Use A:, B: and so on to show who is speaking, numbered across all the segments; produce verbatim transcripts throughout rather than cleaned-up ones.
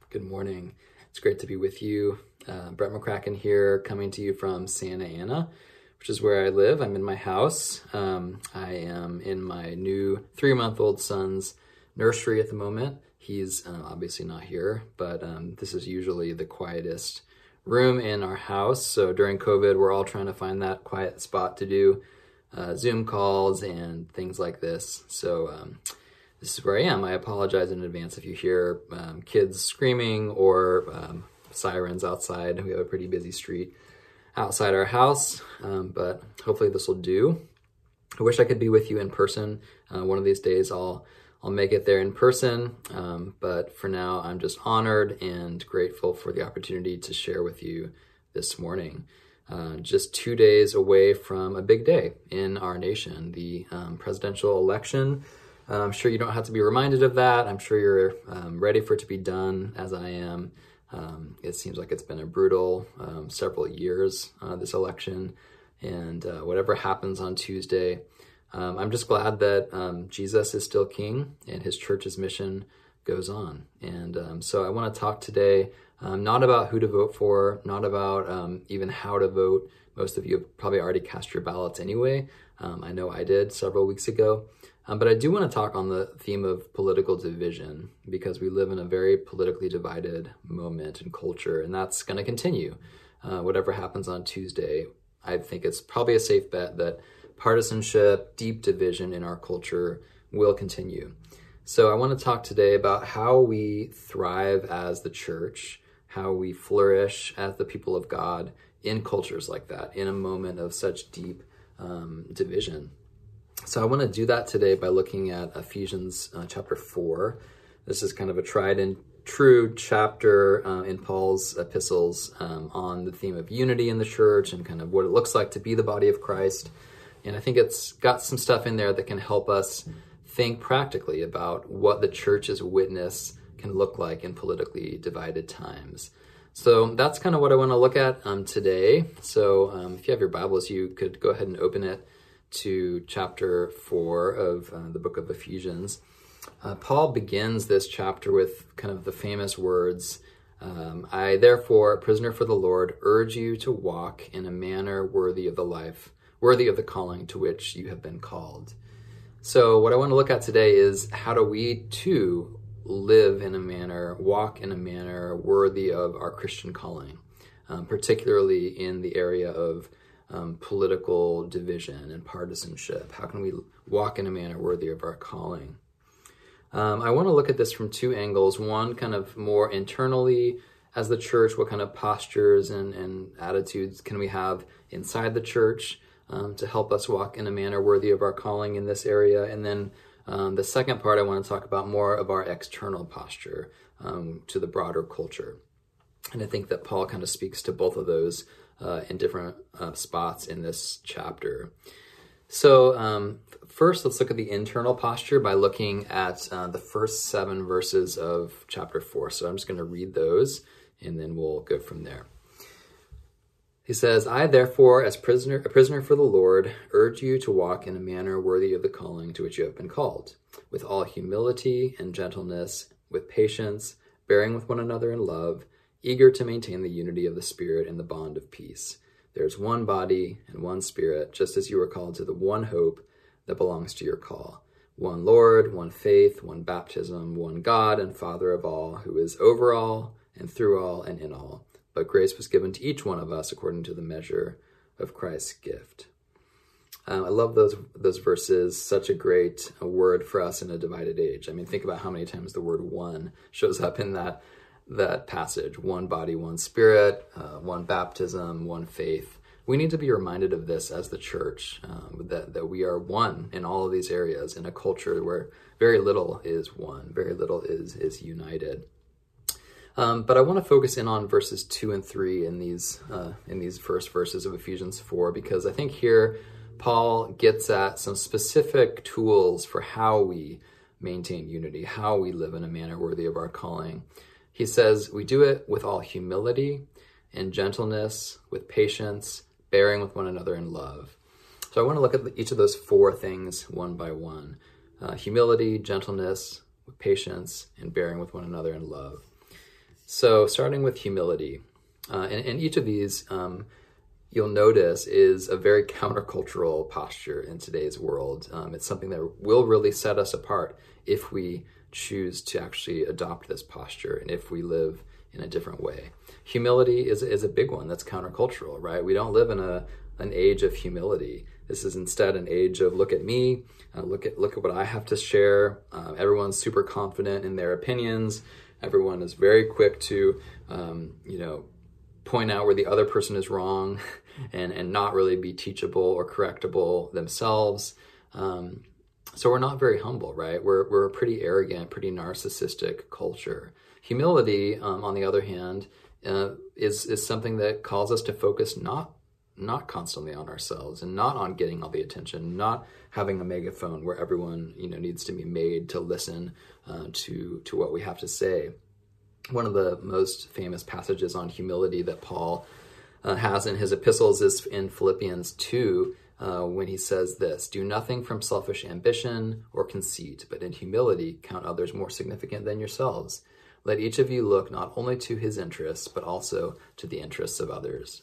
A: Good morning. It's great to be with you. Uh, Brett McCracken here, coming to you from Santa Ana, which is where I live. I'm in my house. Um, I am in my new three-month-old son's nursery at the moment. He's uh, obviously not here, but um, this is usually the quietest room in our house. So during COVID, we're all trying to find that quiet spot to do uh, Zoom calls and things like this. So um, this is where I am. I apologize in advance if you hear um, kids screaming or um, sirens outside. We have a pretty busy street outside our house, um, but hopefully this will do. I wish I could be with you in person. Uh, one of these days I'll I'll make it there in person, um, but for now I'm just honored and grateful for the opportunity to share with you this morning. Uh, just two days away from a big day in our nation, the um, presidential election. Uh, I'm sure you don't have to be reminded of that. I'm sure you're um, ready for it to be done, as I am. Um, it seems like it's been a brutal um, several years, uh, this election, and uh, whatever happens on Tuesday, um, I'm just glad that um, Jesus is still king and his church's mission goes on. And um, so I want to talk today um, not about who to vote for, not about um, even how to vote. Most of you have probably already cast your ballots anyway. Um, I know I did several weeks ago. Um, but I do want to talk on the theme of political division, because we live in a very politically divided moment in culture, and that's going to continue. Uh, whatever happens on Tuesday, I think it's probably a safe bet that partisanship, deep division in our culture will continue. So I want to talk today about how we thrive as the church, how we flourish as the people of God in cultures like that, in a moment of such deep um, division. So I want to do that today by looking at Ephesians uh, chapter four. This is kind of a tried and true chapter uh, in Paul's epistles um, on the theme of unity in the church and kind of what it looks like to be the body of Christ. And I think it's got some stuff in there that can help us think practically about what the church's witness can look like in politically divided times. So that's kind of what I want to look at um, today. So um, if you have your Bibles, you could go ahead and open it to chapter four of uh, the book of Ephesians. Uh, Paul begins this chapter with kind of the famous words, um, I therefore, a prisoner for the Lord, urge you to walk in a manner worthy of the life, worthy of the calling to which you have been called. So what I want to look at today is how do we too live in a manner, walk in a manner worthy of our Christian calling, um, particularly in the area of Um, political division and partisanship. How can we walk in a manner worthy of our calling? Um, I want to look at this from two angles. One, kind of more internally as the church, what kind of postures and, and attitudes can we have inside the church um, to help us walk in a manner worthy of our calling in this area? And then um, the second part, I want to talk about more of our external posture um, to the broader culture. And I think that Paul kind of speaks to both of those Uh, in different uh, spots in this chapter. So um, first, let's look at the internal posture by looking at uh, the first seven verses of chapter four. So I'm just going to read those, and then we'll go from there. He says, I therefore, as prisoner, a prisoner for the Lord, urge you to walk in a manner worthy of the calling to which you have been called, with all humility and gentleness, with patience, bearing with one another in love, eager to maintain the unity of the Spirit in the bond of peace. There is one body and one Spirit, just as you were called to the one hope that belongs to your call. One Lord, one faith, one baptism, one God and Father of all, who is over all and through all and in all. But grace was given to each one of us according to the measure of Christ's gift. Um, I love those those verses. Such a great a word for us in a divided age. I mean, think about how many times the word one shows up in that that passage. One body, one Spirit, uh, one baptism, one faith. We need to be reminded of this as the church, um, that, that we are one in all of these areas in a culture where very little is one, very little is, is united. Um, but I want to focus in on verses two and three in these, uh, in these first verses of Ephesians four, because I think here Paul gets at some specific tools for how we maintain unity, how we live in a manner worthy of our calling. He says we do it with all humility and gentleness, with patience, bearing with one another in love. So I want to look at each of those four things one by one. Uh, humility, gentleness, with patience, and bearing with one another in love. So starting with humility, uh, and, and each of these, um, you'll notice, is a very countercultural posture in today's world. Um, it's something that will really set us apart if we choose to actually adopt this posture and if we live in a different way. Humility is, is a big one that's countercultural, right? We don't live in a an age of humility. This is instead an age of look at me, uh, look at look at what I have to share. Uh, everyone's super confident in their opinions. Everyone is very quick to, um, you know, point out where the other person is wrong and, and not really be teachable or correctable themselves. Um, so we're not very humble, right? We're, we're a pretty arrogant, pretty narcissistic culture. Humility, um, on the other hand, uh, is, is something that calls us to focus not not constantly on ourselves and not on getting all the attention, not having a megaphone where everyone, you know, needs to be made to listen uh, to, to what we have to say. One of the most famous passages on humility that Paul uh, has in his epistles is in Philippians two, uh, when he says this: "Do nothing from selfish ambition or conceit, but in humility count others more significant than yourselves. Let each of you look not only to his interests, but also to the interests of others."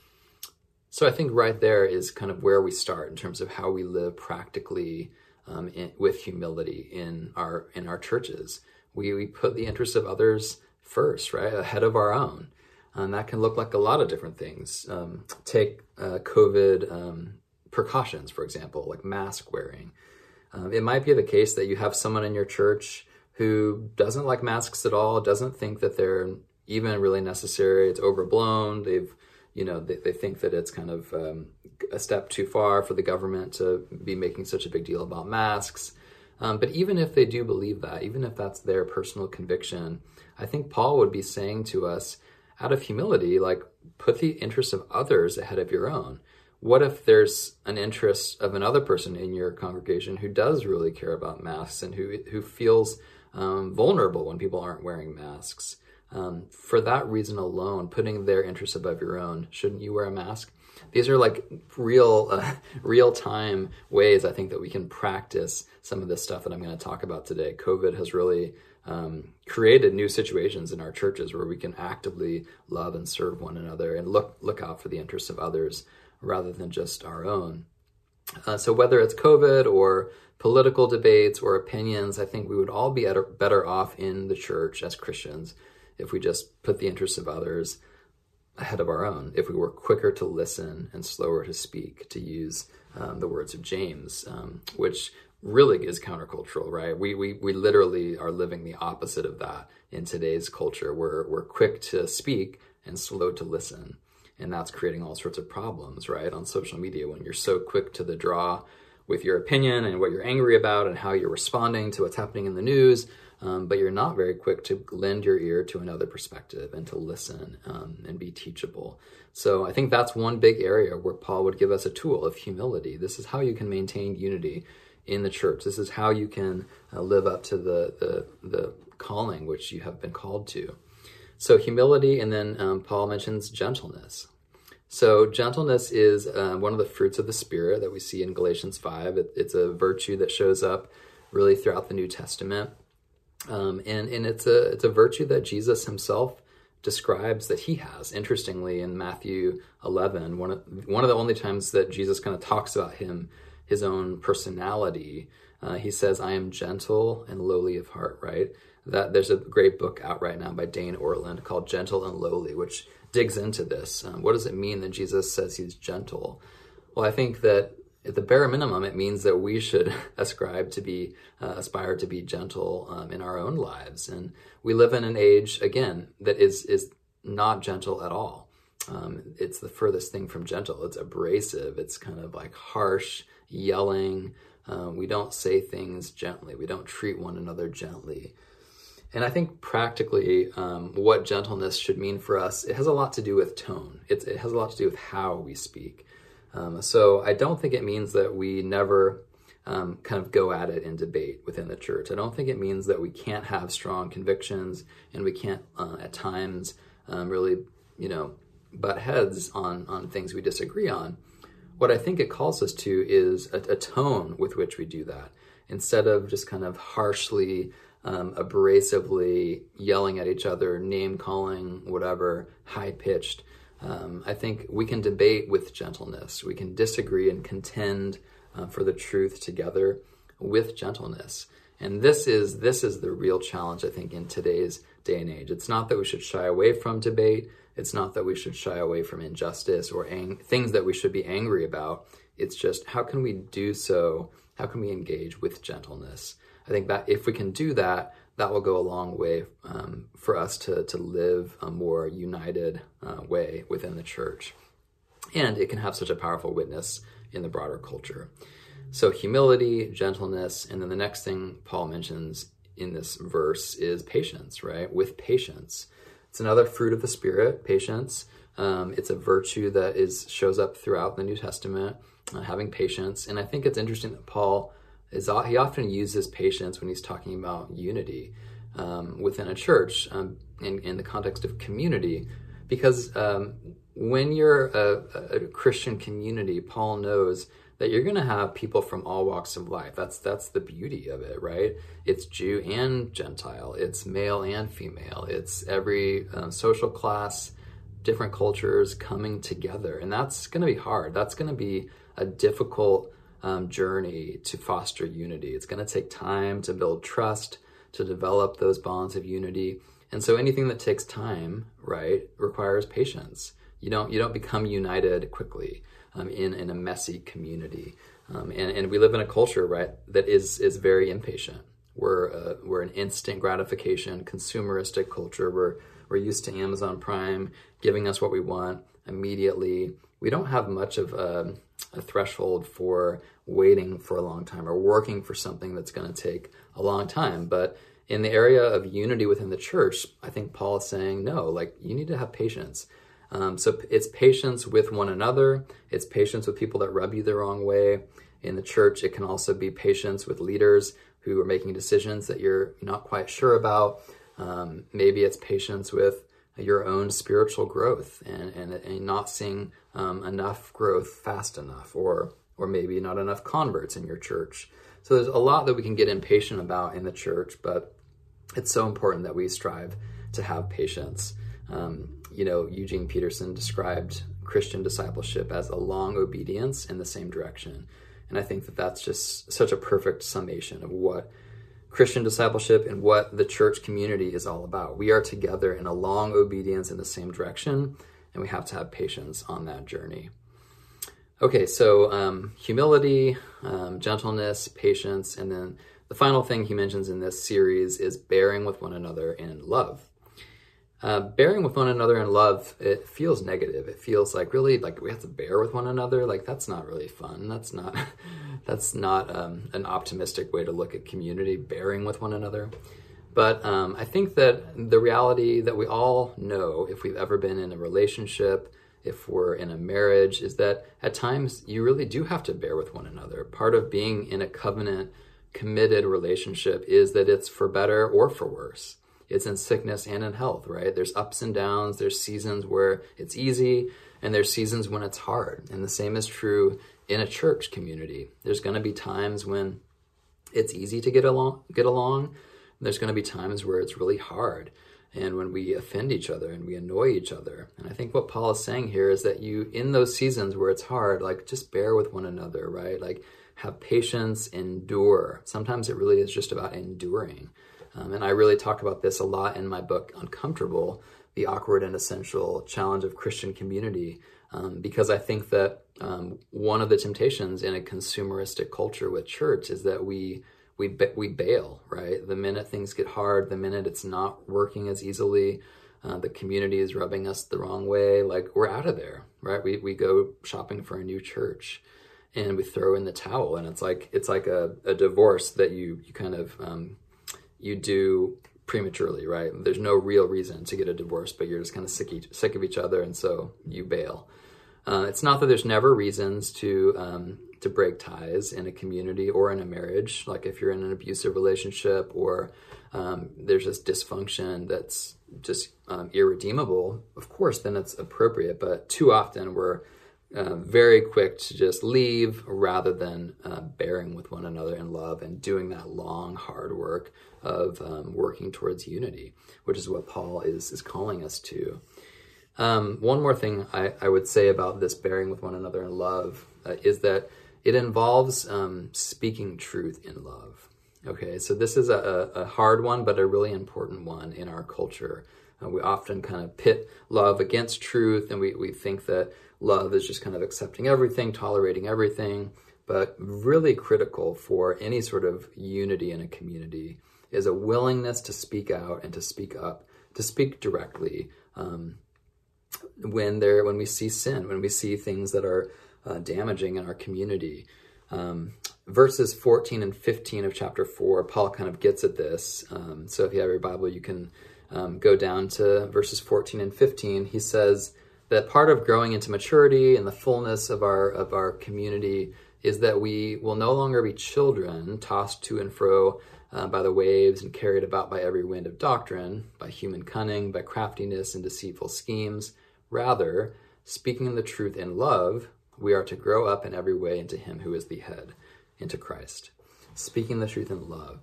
A: So I think right there is kind of where we start in terms of how we live practically um, in, with humility in our in our churches. We we put the interests of others first, right, ahead of our own. And that can look like a lot of different things. Um, take uh, COVID um, precautions, for example, like mask wearing. Um, it might be the case that you have someone in your church who doesn't like masks at all, doesn't think that they're even really necessary. It's overblown. They've You know, they, they think that it's kind of um, a step too far for the government to be making such a big deal about masks. Um, but even if they do believe that, even if that's their personal conviction, I think Paul would be saying to us, out of humility, like, put the interests of others ahead of your own. What if there's an interest of another person in your congregation who does really care about masks and who who feels um, vulnerable when people aren't wearing masks? Um, for that reason alone, putting their interests above your own, shouldn't you wear a mask? These are like real, uh, real-time ways I think that we can practice some of this stuff that I'm going to talk about today. COVID has really um, created new situations in our churches where we can actively love and serve one another and look look out for the interests of others rather than just our own. Uh, so whether it's COVID or political debates or opinions, I think we would all be better off in the church as Christians if we just put the interests of others ahead of our own, if we were quicker to listen and slower to speak, to use um, the words of James, um, which really is countercultural, right? We, we we literally are living the opposite of that in today's culture. We're, we're quick to speak and slow to listen. And that's creating all sorts of problems, right? On social media, when you're so quick to the draw with your opinion and what you're angry about and how you're responding to what's happening in the news, Um, but you're not very quick to lend your ear to another perspective and to listen um, and be teachable. So I think that's one big area where Paul would give us a tool of humility. This is how you can maintain unity in the church. This is how you can uh, live up to the, the the calling which you have been called to. So humility, and then um, Paul mentions gentleness. So gentleness is uh, one of the fruits of the Spirit that we see in Galatians five. It, it's a virtue that shows up really throughout the New Testament. Um, and, and it's a it's a virtue that Jesus himself describes that he has. Interestingly, in Matthew eleven, one of, one of the only times that Jesus kind of talks about him, his own personality, uh, he says, "I am gentle and lowly of heart," right? That there's a great book out right now by Dane Ortland called Gentle and Lowly, which digs into this. Um, what does it mean that Jesus says he's gentle? Well, I think that at the bare minimum, it means that we should ascribe to be, uh, aspire to be gentle um, in our own lives. And we live in an age, again, that is is not gentle at all. Um, it's the furthest thing from gentle. It's abrasive. It's kind of like harsh, yelling. Uh, we don't say things gently. We don't treat one another gently. And I think practically um, what gentleness should mean for us, it has a lot to do with tone. It's, it has a lot to do with how we speak. Um, so I don't think it means that we never um, kind of go at it in debate within the church. I don't think it means that we can't have strong convictions and we can't uh, at times um, really, you know, butt heads on, on things we disagree on. What I think it calls us to is a, a tone with which we do that. Instead of just kind of harshly um, abrasively yelling at each other, name calling, whatever, high pitched. Um, I think we can debate with gentleness. We can disagree and contend uh, for the truth together with gentleness. And this is this is the real challenge, I think, in today's day and age. It's not that we should shy away from debate. It's not that we should shy away from injustice or ang- things that we should be angry about. It's just, how can we do so? How can we engage with gentleness? I think that if we can do that, that will go a long way um, for us to, to live a more united uh, way within the church. And it can have such a powerful witness in the broader culture. So humility, gentleness, and then the next thing Paul mentions in this verse is patience, right? With patience. It's another fruit of the Spirit, patience. Um, it's a virtue that is shows up throughout the New Testament, uh, having patience. And I think it's interesting that Paul, is he often uses patience when he's talking about unity um, within a church um, in, in the context of community. Because um, when you're a, a Christian community, Paul knows that you're going to have people from all walks of life. That's that's the beauty of it, right? It's Jew and Gentile. It's male and female. It's every um, social class, different cultures coming together. And that's going to be hard. That's going to be a difficult um, journey to foster unity. It's going to take time to build trust, to develop those bonds of unity. And so anything that takes time, right, requires patience. You don't you don't become united quickly. Um, in, in a messy community. Um, and, and we live in a culture, right, that is is very impatient. We're uh, we're an instant gratification, consumeristic culture. We're, we're used to Amazon Prime giving us what we want immediately. We don't have much of a, a threshold for waiting for a long time or working for something that's going to take a long time. But in the area of unity within the church, I think Paul is saying, no, like you need to have patience. Um, so it's patience with one another. It's patience with people that rub you the wrong way. In the church, it can also be patience with leaders who are making decisions that you're not quite sure about. Um, maybe it's patience with your own spiritual growth and, and, and not seeing um, enough growth fast enough, or or maybe not enough converts in your church. So there's a lot that we can get impatient about in the church, but it's so important that we strive to have patience. Um, you know, Eugene Peterson described Christian discipleship as a long obedience in the same direction. And I think that that's just such a perfect summation of what Christian discipleship and what the church community is all about. We are together in a long obedience in the same direction, and we have to have patience on that journey. Okay, so um, humility, um, gentleness, patience, and then the final thing he mentions in this series is bearing with one another in love. Uh, bearing with one another in love, it feels negative. It feels like really like we have to bear with one another. Like that's not really fun. That's not that's not um, an optimistic way to look at community, bearing with one another. But um, I think that the reality that we all know, if we've ever been in a relationship, if we're in a marriage, is that at times you really do have to bear with one another. Part of being in a covenant, committed relationship is that it's for better or for worse. It's in sickness and in health, right? There's ups and downs. There's seasons where it's easy, and there's seasons when it's hard. And the same is true in a church community. There's going to be times when it's easy to get along, get along. There's going to be times where it's really hard, and when we offend each other and we annoy each other. And I think what Paul is saying here is that you, in those seasons where it's hard, like just bear with one another, right? Like have patience, endure. Sometimes it really is just about enduring. Um, and I really talk about this a lot in my book, Uncomfortable, the awkward and essential challenge of Christian community, um, because I think that um, one of the temptations in a consumeristic culture with church is that we we we bail, right? The minute things get hard, the minute it's not working as easily, uh, the community is rubbing us the wrong way, like we're out of there, right? We we go shopping for a new church, and we throw in the towel, and it's like it's like a, a divorce that you you kind of um, you do prematurely, right? There's no real reason to get a divorce, but you're just kind of sick, each, sick of each other, and so you bail. Uh, it's not that there's never reasons to um, to break ties in a community or in a marriage. Like if you're in an abusive relationship or um, there's this dysfunction that's just um, irredeemable, of course, then it's appropriate. But too often we're uh, very quick to just leave rather than uh, bearing with one another in love and doing that long, hard work of um, working towards unity, which is what Paul is, is calling us to. Um, one more thing I, I would say about this bearing with one another in love uh, is that it involves um, speaking truth in love. Okay, so this is a, a hard one, but a really important one in our culture. Uh, we often kind of pit love against truth, and we, we think that love is just kind of accepting everything, tolerating everything. But really critical for any sort of unity in a community is a willingness to speak out and to speak up, to speak directly um, when there when we see sin, when we see things that are uh, damaging in our community. Um, verses fourteen and fifteen of chapter four, Paul kind of gets at this. Um, so if you have your Bible, you can um, go down to verses fourteen and fifteen. He says that part of growing into maturity and the fullness of our of our community is that we will no longer be children tossed to and fro uh, by the waves and carried about by every wind of doctrine, by human cunning, by craftiness and deceitful schemes. Rather, speaking the truth in love, we are to grow up in every way into him who is the head, into Christ. Speaking the truth in love.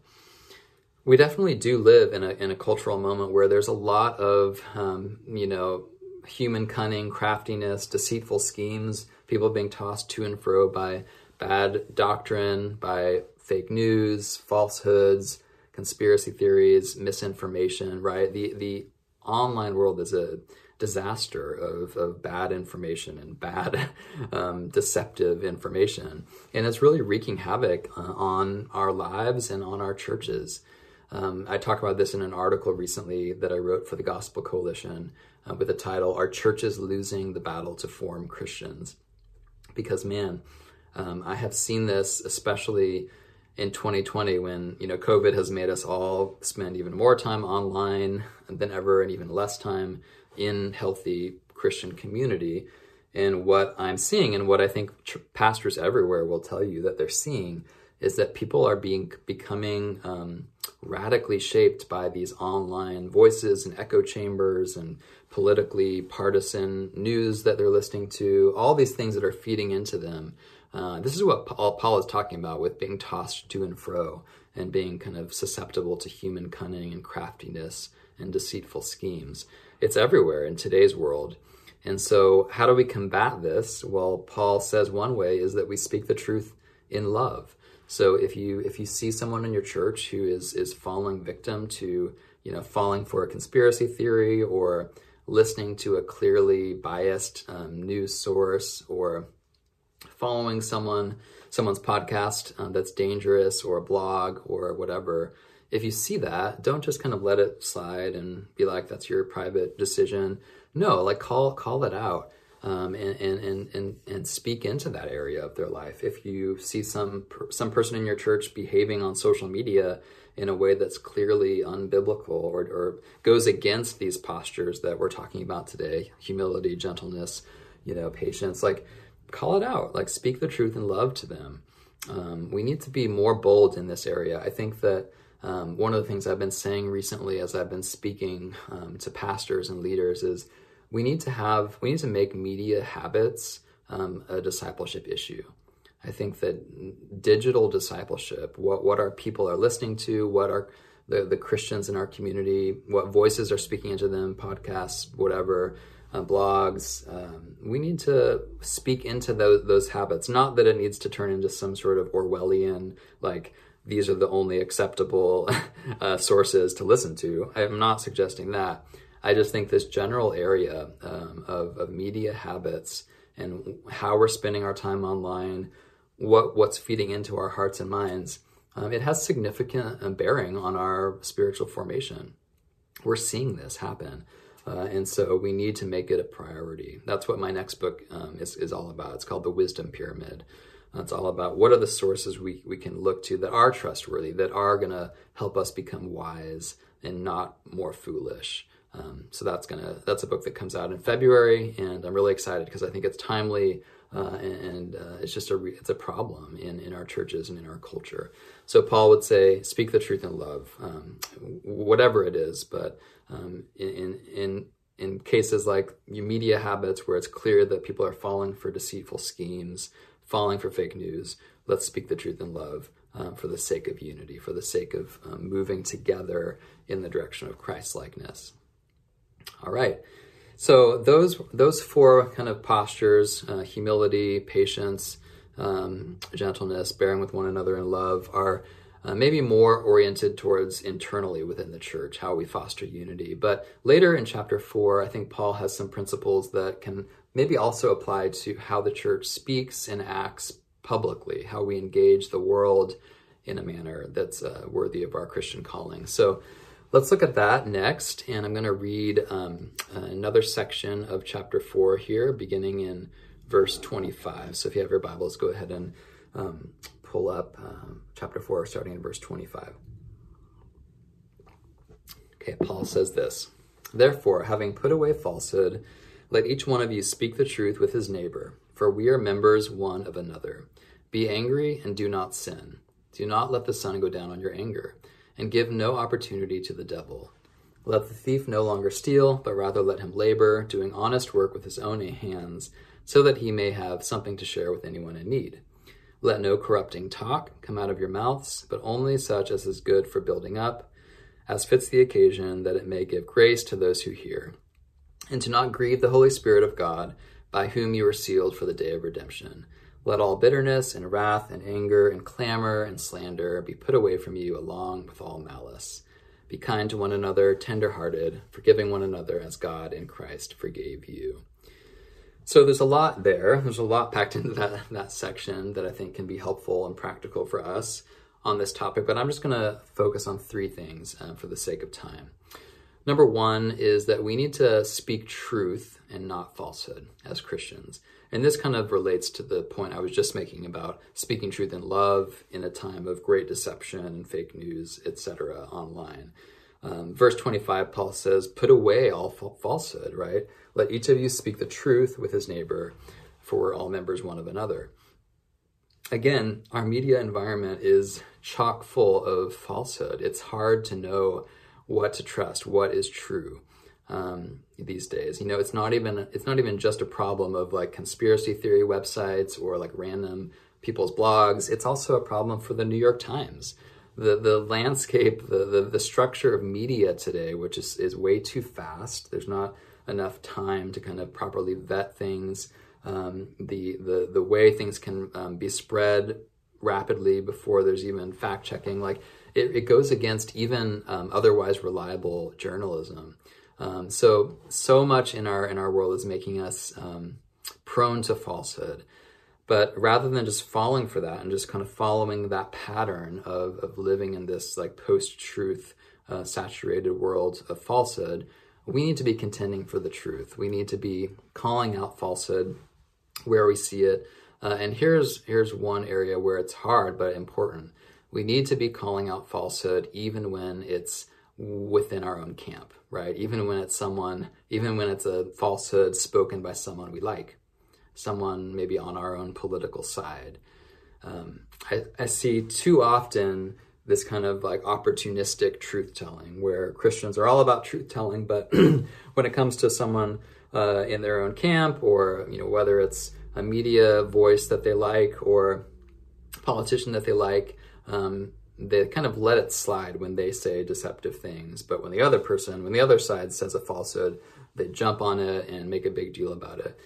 A: We definitely do live in a in a cultural moment where there's a lot of, um, you know, human cunning, craftiness, deceitful schemes, people being tossed to and fro by bad doctrine, by fake news, falsehoods, conspiracy theories, misinformation, right? The the online world is a disaster of, of bad information and bad um, deceptive information. And it's really wreaking havoc uh, on our lives and on our churches. Um, I talk about this in an article recently that I wrote for the Gospel Coalition uh, with the title, Are Churches Losing the Battle to Form Christians? Because, man, um, I have seen this especially in twenty twenty when, you know, COVID has made us all spend even more time online than ever and even less time in healthy Christian community. And what I'm seeing and what I think tr- pastors everywhere will tell you that they're seeing is that people are being becoming um, radically shaped by these online voices and echo chambers and politically partisan news that they're listening to, all these things that are feeding into them. Uh, this is what Paul, Paul is talking about with being tossed to and fro and being kind of susceptible to human cunning and craftiness and deceitful schemes. It's everywhere in today's world. And so how do we combat this? Well, Paul says one way is that we speak the truth in love. So if you if you see someone in your church who is is falling victim to, you know, falling for a conspiracy theory or listening to a clearly biased um, news source or following someone someone's podcast um, that's dangerous or a blog or whatever, if you see that, don't just kind of let it slide and be like, that's your private decision. No, like call call it out um, and, and and and speak into that area of their life. If you see some some person in your church behaving on social media in a way that's clearly unbiblical or, or goes against these postures that we're talking about today, humility, gentleness, you know, patience, like call it out, like speak the truth in love to them. Um, we need to be more bold in this area. I think that Um, one of the things I've been saying recently as I've been speaking um, to pastors and leaders is we need to have, we need to make media habits um, a discipleship issue. I think that digital discipleship, what, what our people are listening to, what are the, the Christians in our community, what voices are speaking into them, podcasts, whatever, uh, blogs, um, we need to speak into those, those habits. Not that it needs to turn into some sort of Orwellian, like, these are the only acceptable uh, sources to listen to. I'm not suggesting that. I just think this general area um, of, of media habits and how we're spending our time online, what what's feeding into our hearts and minds, um, it has significant bearing on our spiritual formation. We're seeing this happen. Uh, and so we need to make it a priority. That's what my next book um, is, is all about. It's called The Wisdom Pyramid. It's all about what are the sources we, we can look to that are trustworthy, that are going to help us become wise and not more foolish. Um, so that's gonna that's a book that comes out in February, and I'm really excited because I think it's timely uh, and, and uh, it's just a re- it's a problem in, in our churches and in our culture. So Paul would say, speak the truth in love, um, whatever it is, but um, in in in cases like media habits where it's clear that people are falling for deceitful schemes, falling for fake news. Let's speak the truth in love um, for the sake of unity, for the sake of um, moving together in the direction of Christ-likeness. All right. So those those four kind of postures, uh, humility, patience, um, gentleness, bearing with one another in love, are uh, maybe more oriented towards internally within the church, how we foster unity. But later in chapter four, I think Paul has some principles that can maybe also apply to how the church speaks and acts publicly, how we engage the world in a manner that's uh, worthy of our Christian calling. So let's look at that next, and I'm going to read um, another section of chapter four here, beginning in verse twenty-five. So if you have your Bibles, go ahead and um, pull up um, chapter four, starting in verse twenty-five. Okay, Paul says this: "Therefore, having put away falsehood, let each one of you speak the truth with his neighbor, for we are members one of another. Be angry and do not sin. Do not let the sun go down on your anger, and give no opportunity to the devil. Let the thief no longer steal, but rather let him labor, doing honest work with his own hands, so that he may have something to share with anyone in need. Let no corrupting talk come out of your mouths, but only such as is good for building up, as fits the occasion, that it may give grace to those who hear. And do not grieve the Holy Spirit of God, by whom you are sealed for the day of redemption. Let all bitterness and wrath and anger and clamor and slander be put away from you, along with all malice. Be kind to one another, tender-hearted, forgiving one another as God in Christ forgave you." So there's a lot there. There's a lot packed into that, that section that I think can be helpful and practical for us on this topic, but I'm just going to focus on three things uh, for the sake of time. Number one is that we need to speak truth and not falsehood as Christians. And this kind of relates to the point I was just making about speaking truth in love in a time of great deception and fake news, et cetera, online. Um, verse twenty-five, Paul says, "Put away all fa- falsehood," right? "Let each of you speak the truth with his neighbor, for we're all members one of another." Again, our media environment is chock full of falsehood. It's hard to know what to trust, what is true. Um, these days, you know, it's not even it's not even just a problem of like conspiracy theory websites or like random people's blogs. It's also a problem for the New York Times. The the landscape, the the, the structure of media today, which is, is way too fast. There's not enough time to kind of properly vet things. Um, the the the way things can um, be spread rapidly before there's even fact checking, like it, it goes against even um, otherwise reliable journalism. Um, so, so much in our, in our world is making us, um, prone to falsehood, but rather than just falling for that and just kind of following that pattern of, of living in this like post-truth, uh, saturated world of falsehood, we need to be contending for the truth. We need to be calling out falsehood where we see it. Uh, and here's, here's one area where it's hard, but important. We need to be calling out falsehood even when it's within our own camp, right? Even when it's someone, even when it's a falsehood spoken by someone we like, someone maybe on our own political side. Um, I, I see too often this kind of like opportunistic truth-telling where Christians are all about truth-telling, but when it comes to someone uh, in their own camp, or, you know, whether it's a media voice that they like or a politician that they like, um, they kind of let it slide when they say deceptive things. But when the other person, when the other side says a falsehood, they jump on it and make a big deal about it.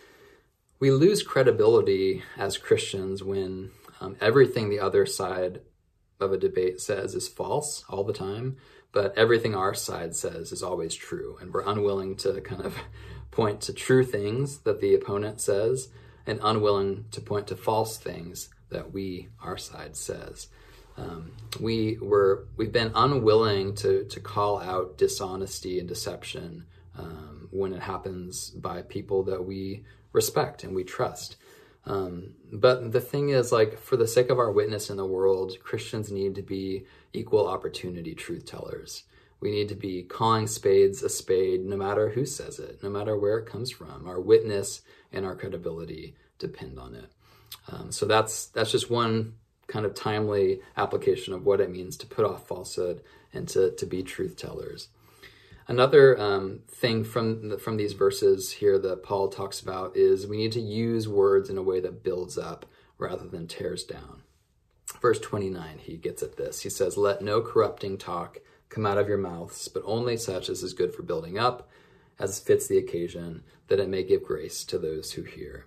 A: We lose credibility as Christians when um, everything the other side of a debate says is false all the time, but everything our side says is always true. And we're unwilling to kind of point to true things that the opponent says and unwilling to point to false things that we, our side, says. Um, we were, we've been unwilling to, to call out dishonesty and deception um, when it happens by people that we respect and we trust. Um, but the thing is, like, for the sake of our witness in the world, Christians need to be equal opportunity truth tellers. We need to be calling spades a spade, no matter who says it, no matter where it comes from. Our witness and our credibility depend on it. Um, so that's that's just one kind of timely application of what it means to put off falsehood and to, to be truth tellers. Another um, thing from the, from these verses here that Paul talks about is we need to use words in a way that builds up rather than tears down. Verse twenty-nine, he gets at this. He says, "Let no corrupting talk come out of your mouths, but only such as is good for building up, as fits the occasion, that it may give grace to those who hear."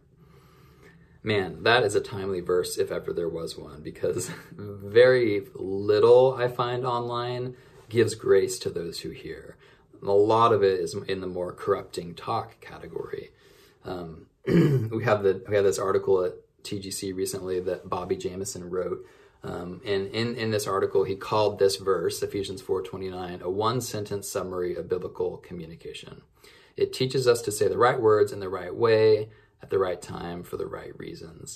A: Man, that is a timely verse if ever there was one, because very little I find online gives grace to those who hear. A lot of it is in the more corrupting talk category. Um, we have the we have this article at T G C recently that Bobby Jamieson wrote. Um, and in, in this article, he called this verse, Ephesians four twenty-nine, a one-sentence summary of biblical communication. It teaches us to say the right words in the right way, at the right time, for the right reasons.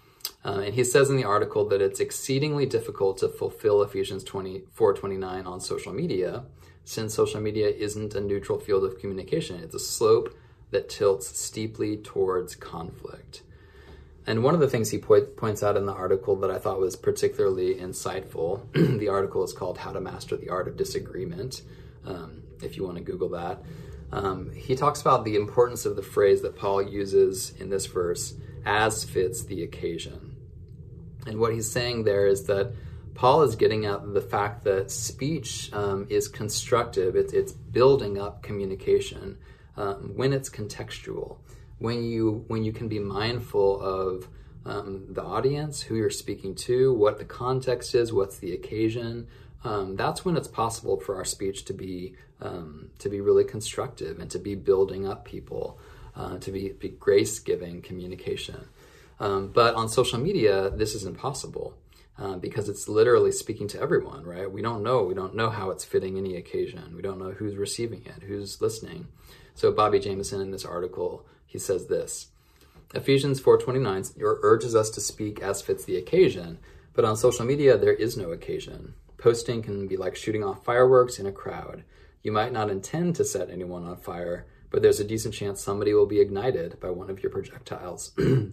A: Uh, and he says in the article that it's exceedingly difficult to fulfill Ephesians four twenty-nine on social media, since social media isn't a neutral field of communication. It's a slope that tilts steeply towards conflict. And one of the things he po- points out in the article that I thought was particularly insightful, the article is called How to Master the Art of Disagreement, um, if you want to Google that. Um, he talks about the importance of the phrase that Paul uses in this verse, as fits the occasion. And what he's saying there is that Paul is getting at the fact that speech um, is constructive. It's, it's building up communication um, when it's contextual. When you when you can be mindful of um, the audience, who you're speaking to, what the context is, what's the occasion, um, that's when it's possible for our speech to be um, to be really constructive and to be building up people, uh, to be, be grace-giving communication. Um, but on social media, this is impossible uh, because it's literally speaking to everyone, right? We don't know. We don't know how it's fitting any occasion. We don't know who's receiving it, who's listening. So Bobby Jamieson in this article, he says this, Ephesians four twenty-nine urges us to speak as fits the occasion, but on social media, there is no occasion. Posting can be like shooting off fireworks in a crowd. You might not intend to set anyone on fire, but there's a decent chance somebody will be ignited by one of your projectiles.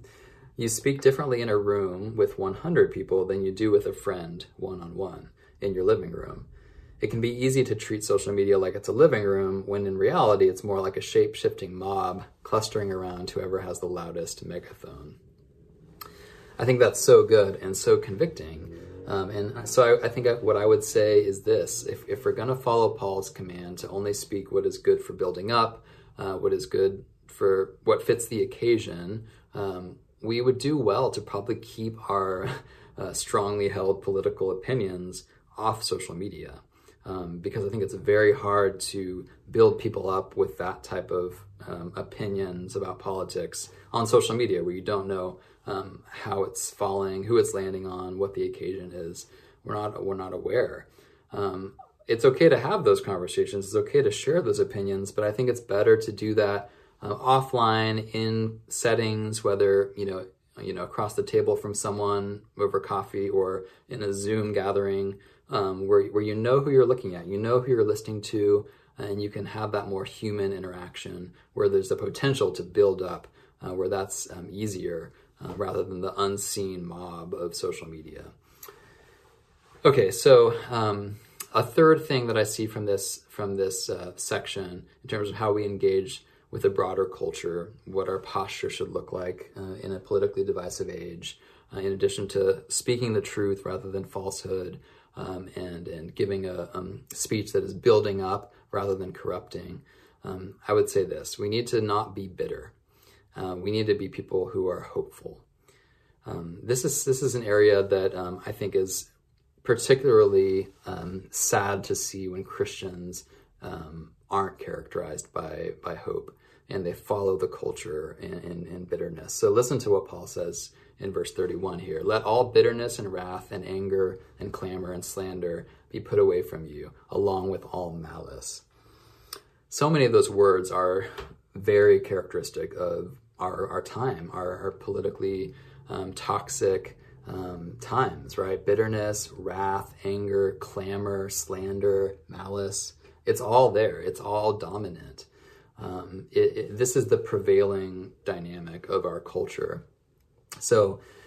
A: You speak differently in a room with one hundred people than you do with a friend one-on-one in your living room. It can be easy to treat social media like it's a living room, when in reality it's more like a shape-shifting mob clustering around whoever has the loudest megaphone. I think that's so good and so convicting. Um, and so I, I think I, what I would say is this: if, if we're going to follow Paul's command to only speak what is good for building up, uh, what is good for what fits the occasion, um, we would do well to probably keep our uh, strongly held political opinions off social media. Um, because I think it's very hard to build people up with that type of um, opinions about politics on social media, where you don't know um, how it's falling, who it's landing on, what the occasion is. We're not we're not aware. Um, it's okay to have those conversations. It's okay to share those opinions, but I think it's better to do that uh, offline in settings, whether you know you know across the table from someone over coffee or in a Zoom gathering. Um, where, where you know who you're looking at, you know who you're listening to, and you can have that more human interaction where there's the potential to build up, uh, where that's um, easier uh, rather than the unseen mob of social media. Okay, so um, a third thing that I see from this from this uh, section in terms of how we engage with a broader culture, what our posture should look like uh, in a politically divisive age, uh, in addition to speaking the truth rather than falsehood, Um, and and giving a um, speech that is building up rather than corrupting, um, I would say this: we need to not be bitter. Uh, we need to be people who are hopeful. Um, this is this is an area that um, I think is particularly um, sad to see when Christians um, aren't characterized by by hope and they follow the culture in, in, in bitterness. So listen to what Paul says in verse thirty-one here. Let all bitterness and wrath and anger and clamor and slander be put away from you, along with all malice. So many of those words are very characteristic of our, our time, our, our politically um, toxic um, times, right? Bitterness, wrath, anger, clamor, slander, malice. It's all there. It's all dominant. Um, it, it, this is the prevailing dynamic of our culture. So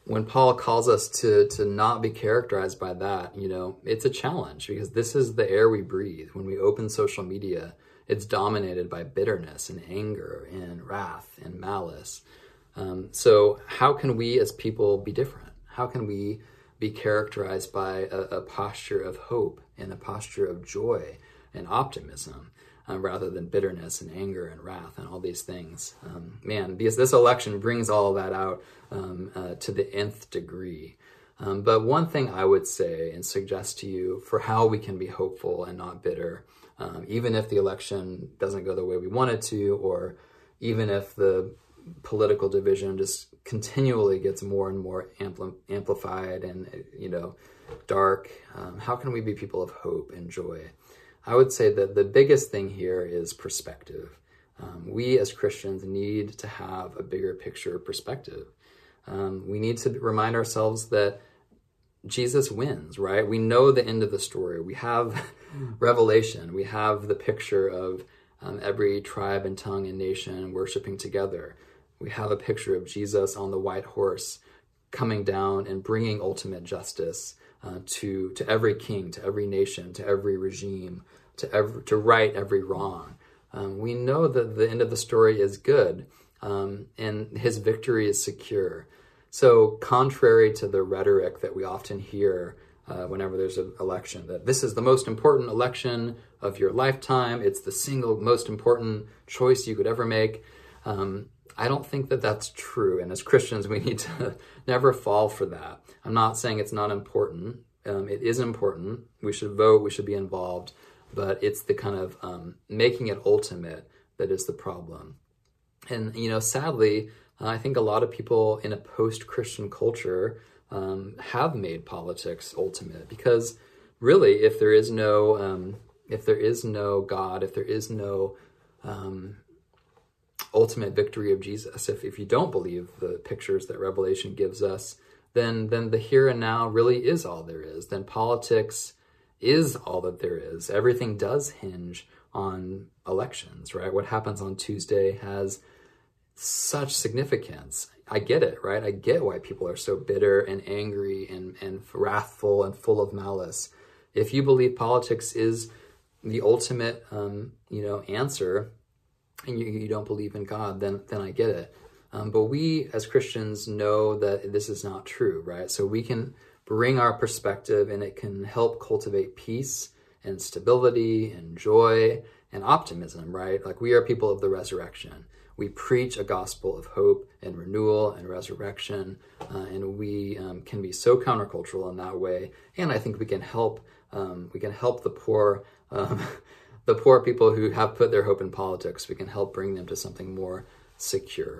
A: when Paul calls us to to not be characterized by that, you know, it's a challenge because this is the air we breathe. When we open social media, it's dominated by bitterness and anger and wrath and malice. Um, so how can we as people be different? How can we be characterized by a, a posture of hope and a posture of joy and optimism uh, rather than bitterness and anger and wrath and all these things? Um, man, because this election brings all of that out um, uh, to the nth degree. Um, but one thing I would say and suggest to you for how we can be hopeful and not bitter, um, even if the election doesn't go the way we want it to, or even if the political division just continually gets more and more ampli- amplified and, you know, dark, um, how can we be people of hope and joy? I would say that the biggest thing here is perspective. Um, we as Christians need to have a bigger picture perspective. Um, we need to remind ourselves that Jesus wins, right? We know the end of the story. We have Revelation. We have the picture of um, every tribe and tongue and nation worshiping together. We have a picture of Jesus on the white horse coming down and bringing ultimate justice uh, to to every king, to every nation, to every regime, to every, to right every wrong. Um, we know that the end of the story is good, um, and his victory is secure. So contrary to the rhetoric that we often hear uh, whenever there's an election, that this is the most important election of your lifetime, it's the single most important choice you could ever make, um, I don't think that that's true. And as Christians, we need to never fall for that. I'm not saying it's not important. Um, it is important. We should vote. We should be involved. But it's the kind of um, making it ultimate that is the problem. And, you know, sadly, uh, I think a lot of people in a post-Christian culture um, have made politics ultimate because really, if there is no, um, if there is no God, if there is no um, ultimate victory of Jesus, if, if you don't believe the pictures that Revelation gives us, then then the here and now really is all there is. Then politics is all that there is. Everything does hinge on elections, right? What happens on Tuesday has such significance. I get it, right? I get why people are so bitter and angry and, and wrathful and full of malice. If you believe politics is the ultimate, um, you know, answer, and you, you don't believe in God, then then I get it. Um, but we as Christians know that this is not true, right? So we can bring our perspective and it can help cultivate peace and stability and joy and optimism, right? Like we are people of the resurrection. We preach a gospel of hope and renewal and resurrection, uh, and we um, can be so countercultural in that way. And I think we can help um, we can help the poor um, the poor people who have put their hope in politics. We can help bring them to something more secure.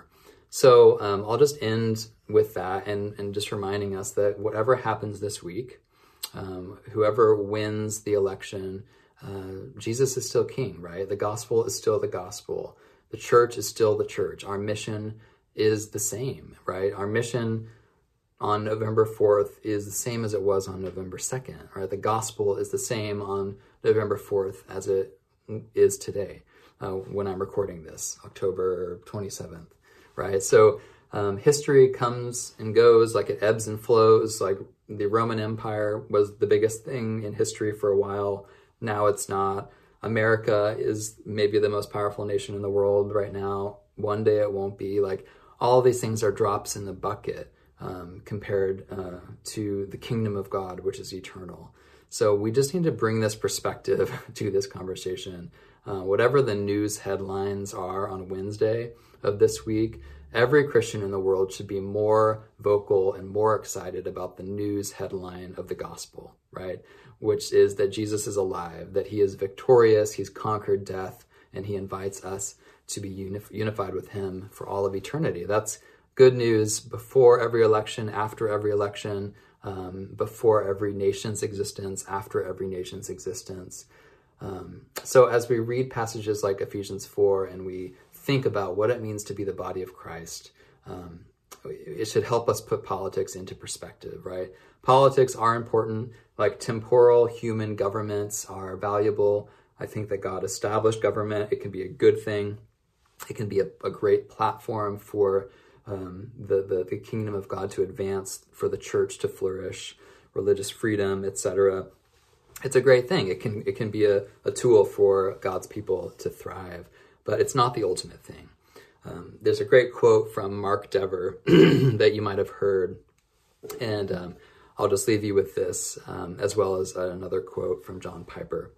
A: So um, I'll just end with that and, and just reminding us that whatever happens this week, um, whoever wins the election, uh, Jesus is still king, right? The gospel is still the gospel. The church is still the church. Our mission is the same, right? Our mission on November fourth is the same as it was on November second, right? The gospel is the same on November fourth as it is today uh, when I'm recording this, October twenty-seventh, right? So um, history comes and goes, like it ebbs and flows. Like the Roman Empire was the biggest thing in history for a while. Now it's not. America is maybe the most powerful nation in the world right now. One day it won't be. Like all these things are drops in the bucket um, compared uh, to the kingdom of God, which is eternal. So we just need to bring this perspective to this conversation. Uh, whatever the news headlines are on Wednesday of this week, every Christian in the world should be more vocal and more excited about the news headline of the gospel, right? Which is that Jesus is alive, that he is victorious, he's conquered death, and he invites us to be unif- unified with him for all of eternity. That's good news before every election, after every election, um, before every nation's existence, after every nation's existence. Um, so as we read passages like Ephesians four and we think about what it means to be the body of Christ, um, it should help us put politics into perspective, right? Politics are important, like temporal human governments are valuable. I think that God established government. It can be a good thing. It can be a, a great platform for um, the, the, the kingdom of God to advance, for the church to flourish, religious freedom, et cetera, it's a great thing. It can, it can be a, a tool for God's people to thrive, but it's not the ultimate thing. Um, there's a great quote from Mark Dever that you might have heard, and um, I'll just leave you with this, um, as well as another quote from John Piper.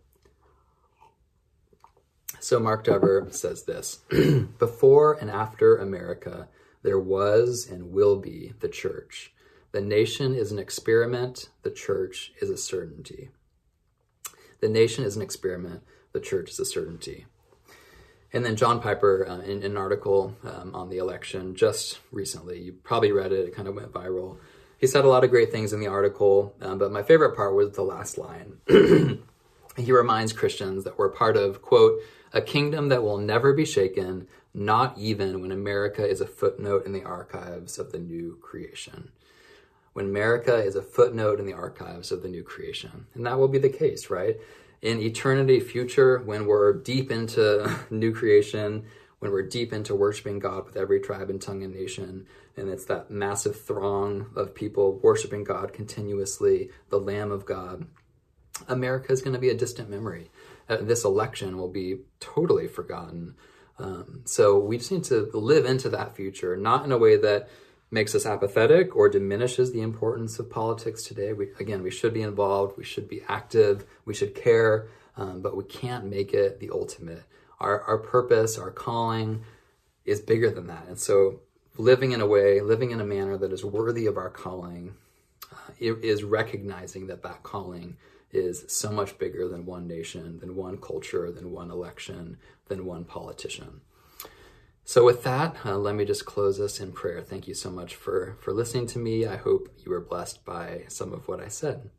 A: So Mark Dever says this: before and after America, there was and will be the church. The nation is an experiment. The church is a certainty. The nation is an experiment. The church is a certainty. And then John Piper, uh, in, in an article um, on the election just recently, you probably read it, it kind of went viral. He said a lot of great things in the article, um, but my favorite part was the last line. He reminds Christians that we're part of, quote, a kingdom that will never be shaken, not even when America is a footnote in the archives of the new creation. When America is a footnote in the archives of the new creation. And that will be the case, right? In eternity future, when we're deep into new creation, when we're deep into worshiping God with every tribe and tongue and nation, and it's that massive throng of people worshiping God continuously, the Lamb of God, America is going to be a distant memory. Uh, this election will be totally forgotten. Um, so we just need to live into that future, not in a way that makes us apathetic or diminishes the importance of politics today. We, again, we should be involved, we should be active, we should care, um, but we can't make it the ultimate. Our, our purpose, our calling is bigger than that. And so living in a way, living in a manner that is worthy of our calling uh, is recognizing that that calling is so much bigger than one nation, than one culture, than one election, than one politician. So with that, uh, let me just close us in prayer. Thank you so much for, for listening to me. I hope you were blessed by some of what I said.